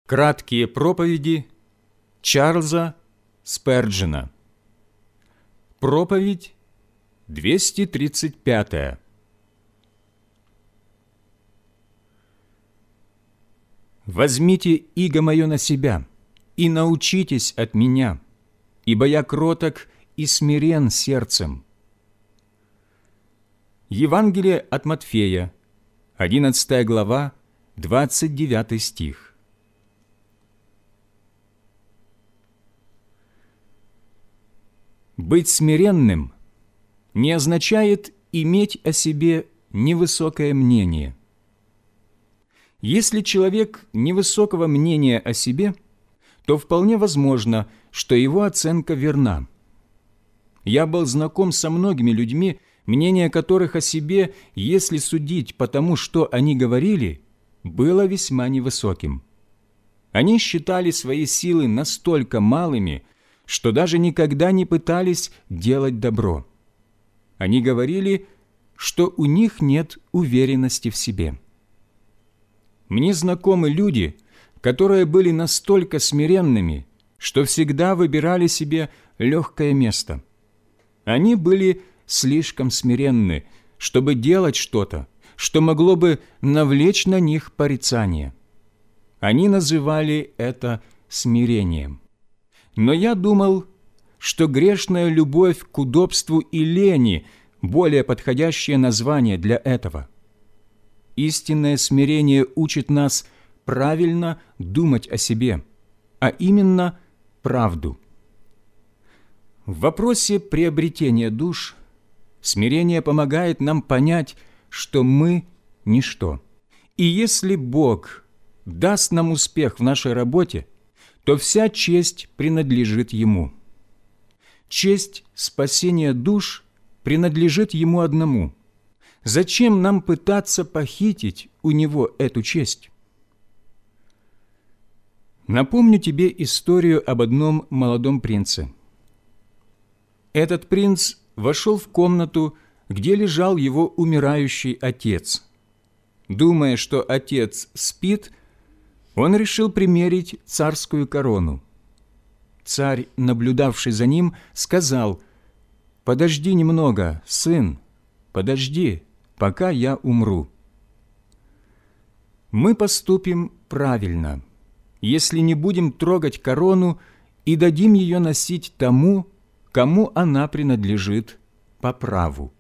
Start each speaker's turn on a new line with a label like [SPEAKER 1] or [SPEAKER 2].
[SPEAKER 1] Краткие проповеди Чарльза Сперджена. Проповедь 235. «Возьмите иго мое на себя и научитесь от меня, ибо я кроток и смирен сердцем». Евангелие от Матфея, 11 глава, 29 стих. Быть смиренным не означает иметь о себе невысокое мнение. Если человек невысокого мнения о себе, то вполне возможно, что его оценка верна. Я был знаком со многими людьми, мнение которых о себе, если судить по тому, что они говорили, было весьма невысоким. Они считали свои силы настолько малыми, что даже никогда не пытались делать добро. Они говорили, что у них нет уверенности в себе. Мне знакомы люди, которые были настолько смиренными, что всегда выбирали себе легкое место. Они были слишком смиренны, чтобы делать что-то, что могло бы навлечь на них порицание. Они называли это смирением. Но я думал, что грешная любовь к удобству и лени – более подходящее название для этого. Истинное смирение учит нас правильно думать о себе, а именно правду. В вопросе приобретения душ смирение помогает нам понять, что мы – ничто. И если Бог даст нам успех в нашей работе, то вся честь принадлежит Ему. Честь спасения душ принадлежит Ему одному. Зачем нам пытаться похитить у Него эту честь? Напомню тебе историю об одном молодом принце. Этот принц вошел в комнату, где лежал его умирающий отец. Думая, что отец спит, он решил примерить царскую корону. Царь, наблюдавший за ним, сказал: «Подожди немного, сын, подожди, пока я умру». Мы поступим правильно, если не будем трогать корону и дадим ее носить тому, кому она принадлежит по праву.